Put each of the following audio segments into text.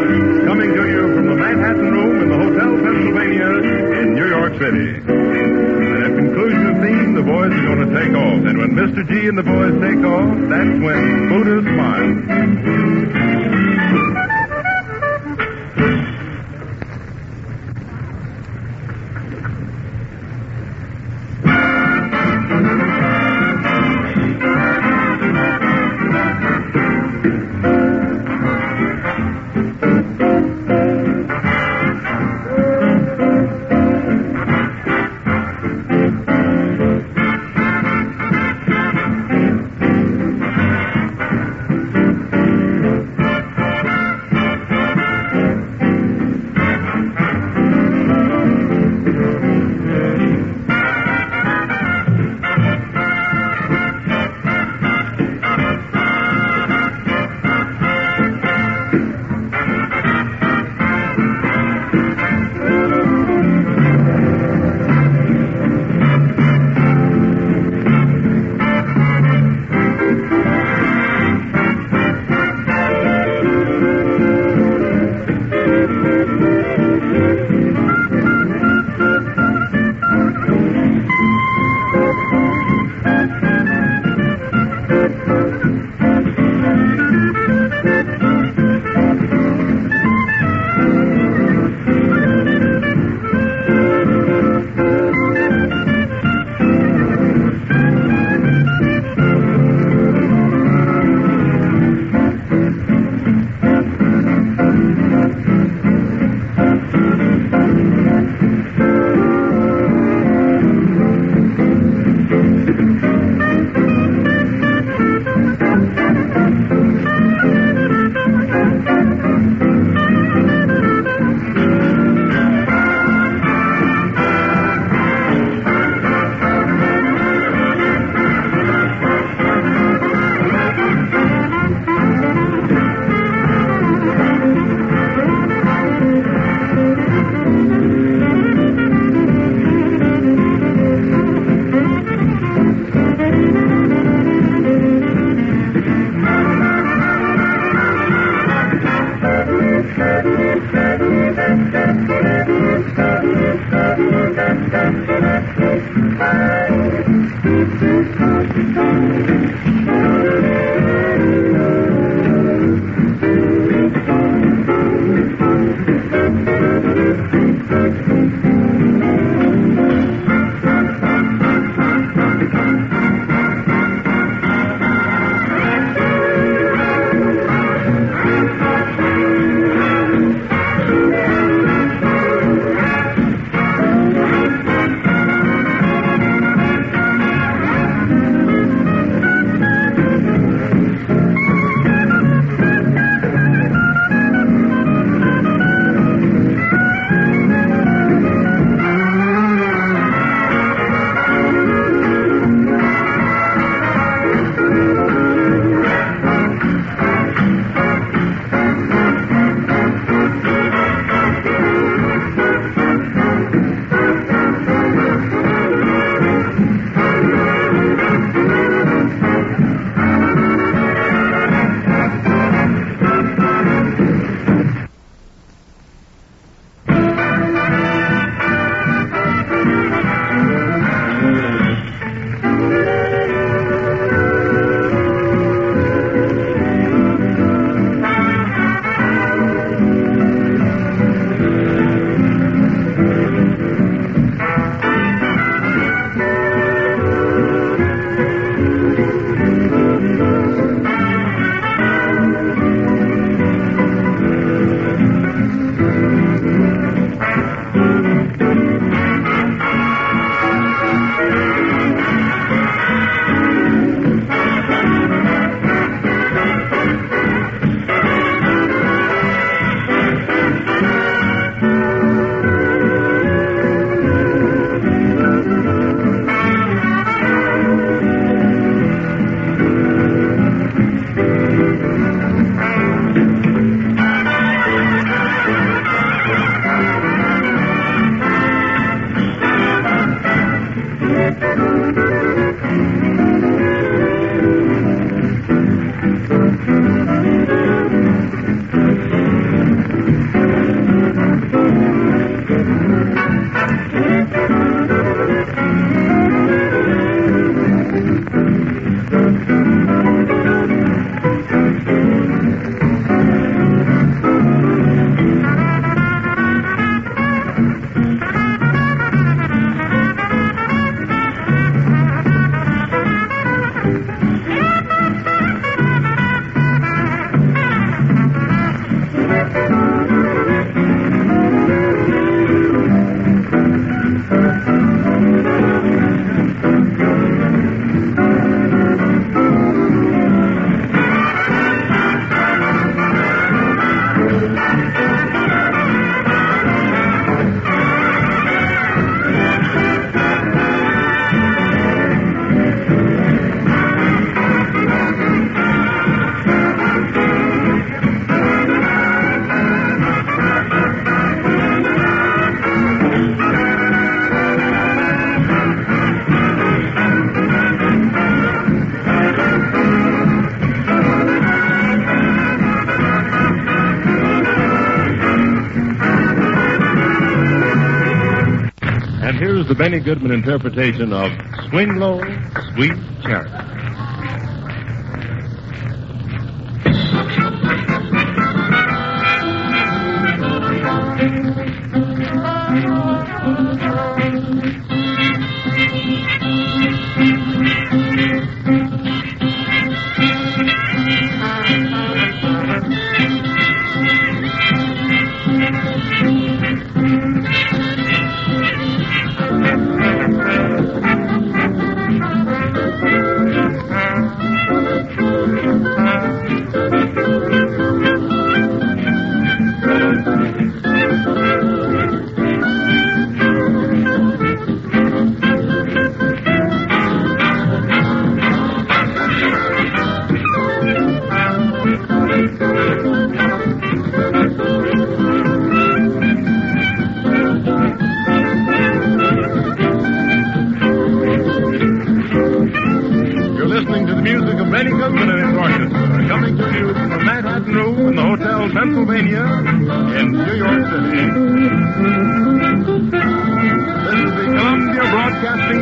Coming to you from the Manhattan Room in the Hotel Pennsylvania in New York City. And at conclusion of theme, the boys are going to take off. And when Mr. G and the boys take off, that's when Buddha smiles. is the Benny Goodman interpretation of Swing Low, Sweet Chariot. Benny Goodman and his orchestra, coming to you from the Manhattan Room in the Hotel Pennsylvania in New York City. This is the Columbia Broadcasting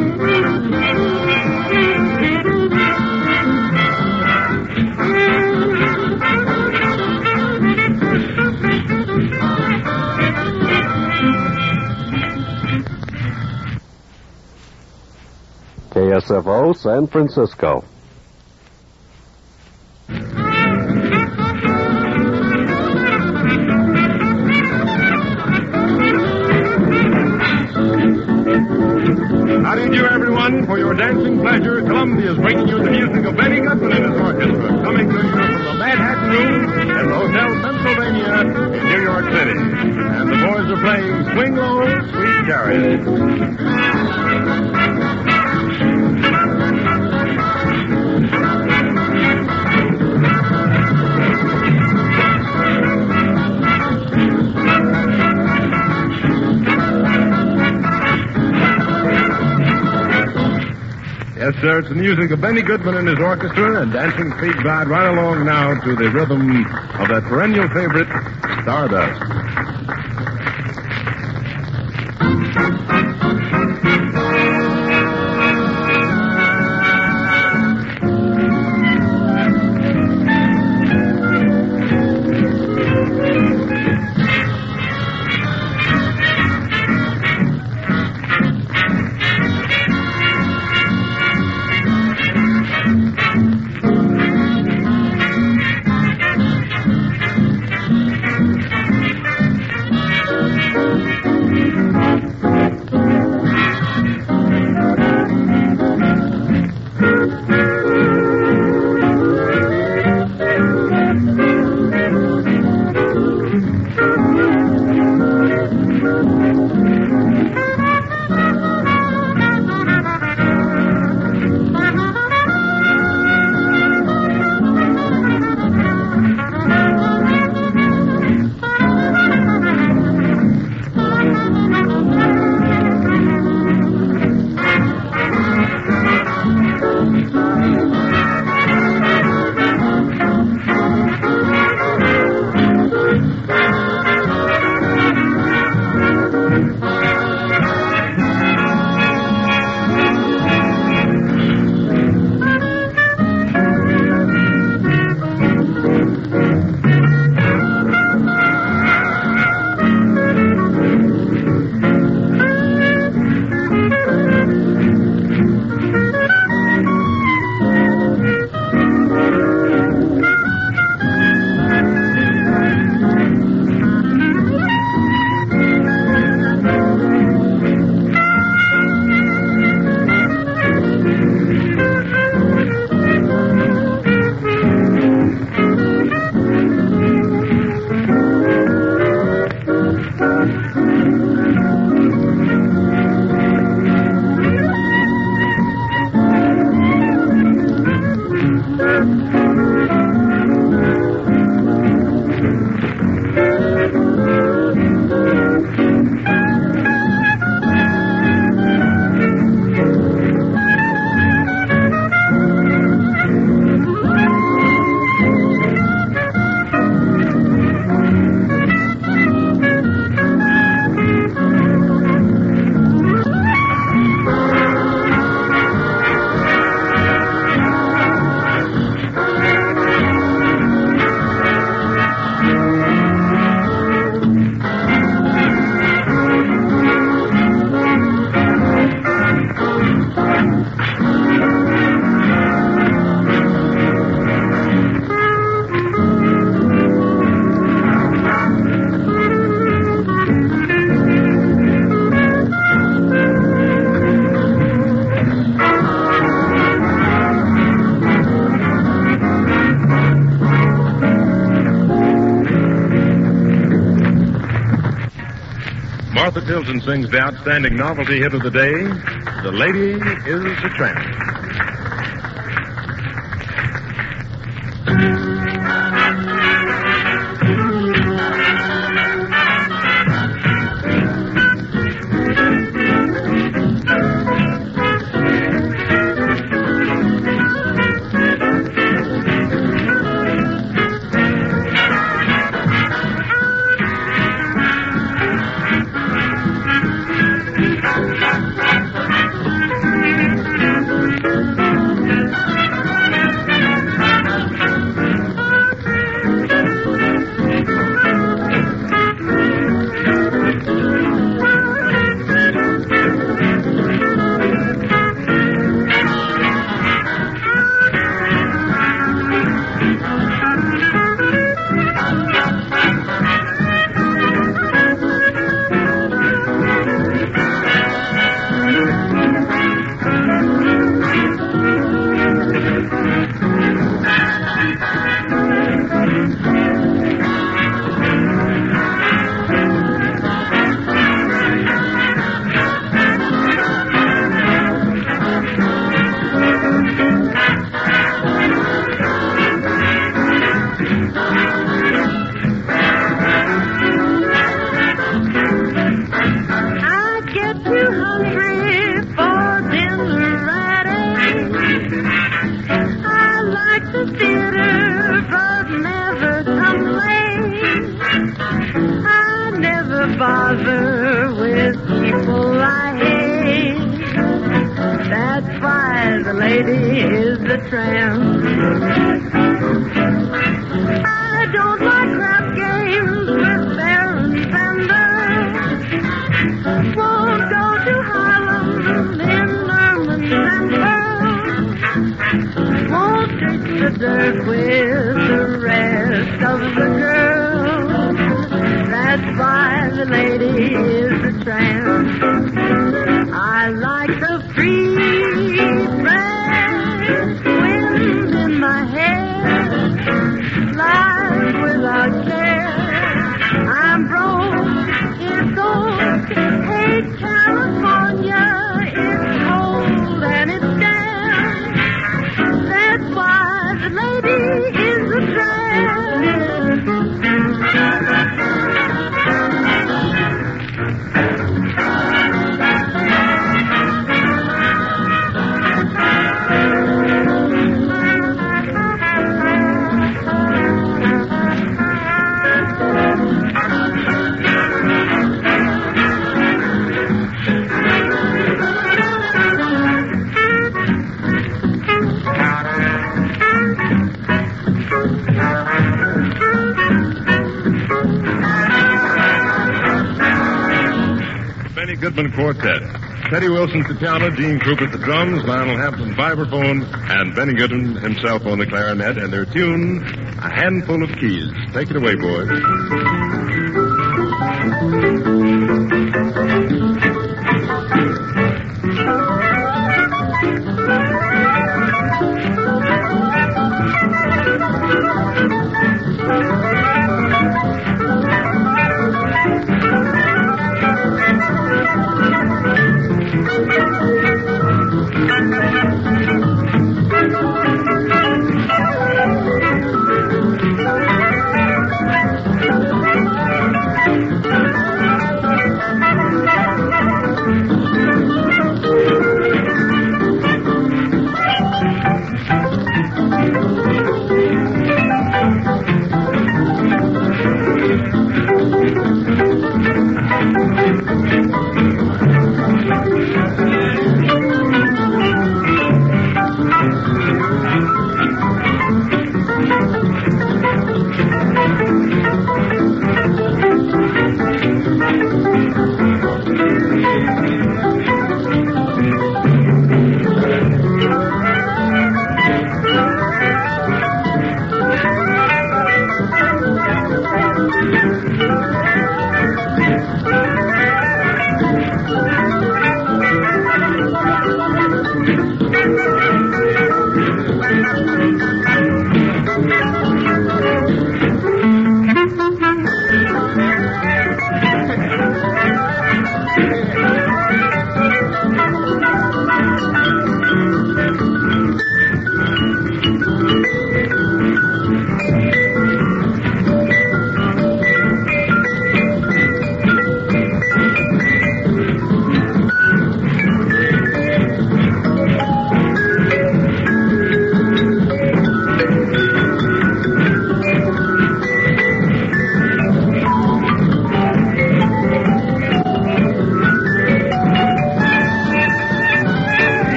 system. KSFO, San Francisco. How do you do, everyone? For your dancing pleasure, Columbia is bringing you the music of Benny Goodman and his orchestra, coming to you from the Manhattan Room in the Hotel Pennsylvania in New York City. And the boys are playing Swing Low, Sweet Chariot. Yes, sir, it's the music of Benny Goodman and his orchestra, and dancing feet glide right along now to the rhythm of that perennial favorite, Stardust. Martha Tilton sings the outstanding novelty hit of the day, The Lady is a Tramp. bother with people I hate. That's why the lady is a tramp. I don't like crap games with barons and birds. Won't go to Harlem in ermines and pearls. Won't take the dirt with the rest of the girls. That's why the lady is a tramp. I like the free breath, wind in my hair, life without care. I'm broke, it's gold. Hey, California, it's cold and it's damp. That's why the lady is a tramp. Goodman Quartet. Teddy Wilson at the piano, Gene Krupp at the drums, Lionel Hampton vibraphone, and Benny Goodman himself on the clarinet, and their tune, A Handful of Keys. Take it away, boys.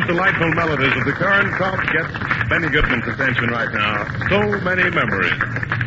those delightful melodies of the Current Crop gets Benny Goodman's attention right now. So many memories.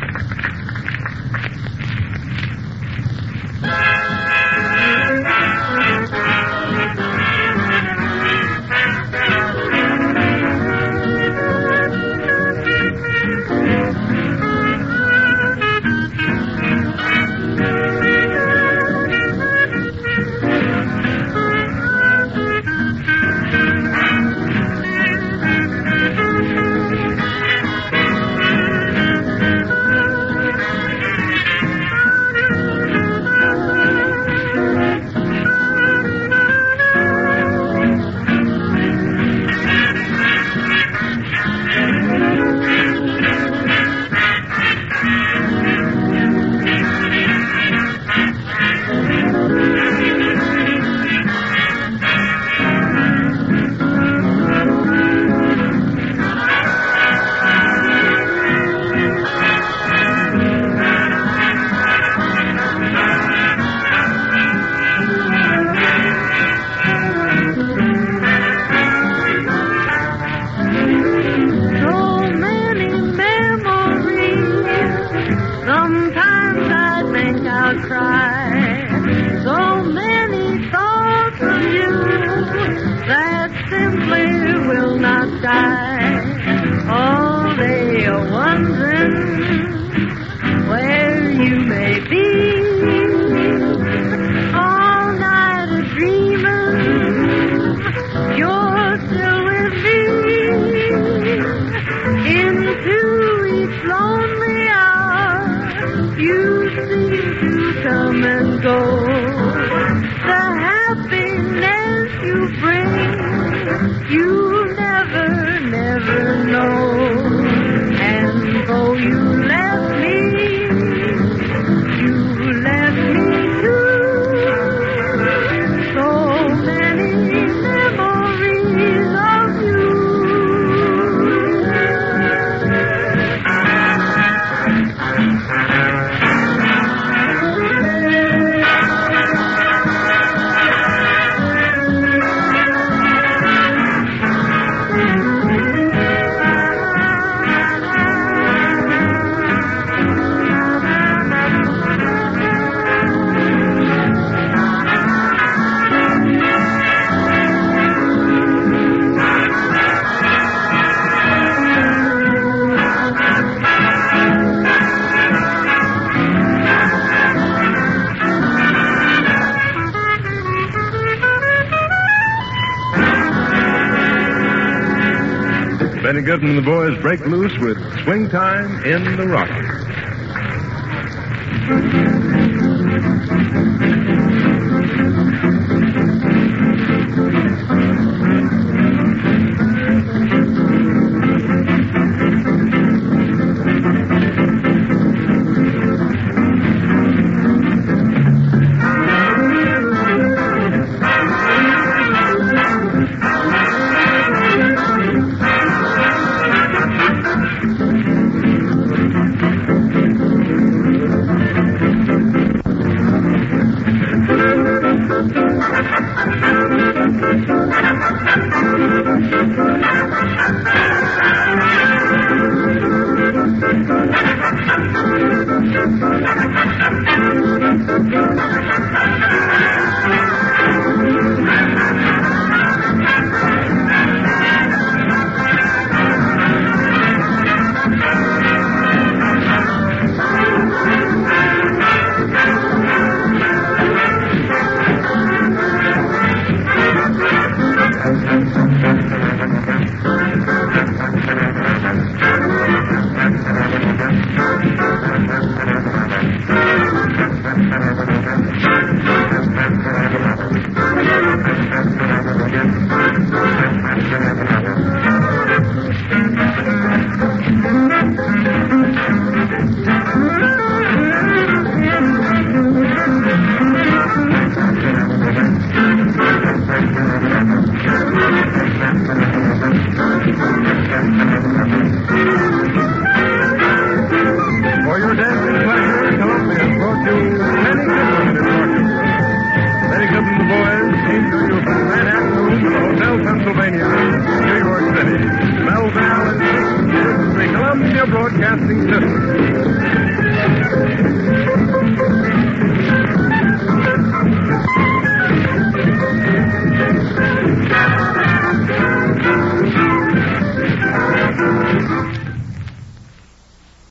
Benny Goodman and the boys break loose with Swing Time in the Rockies.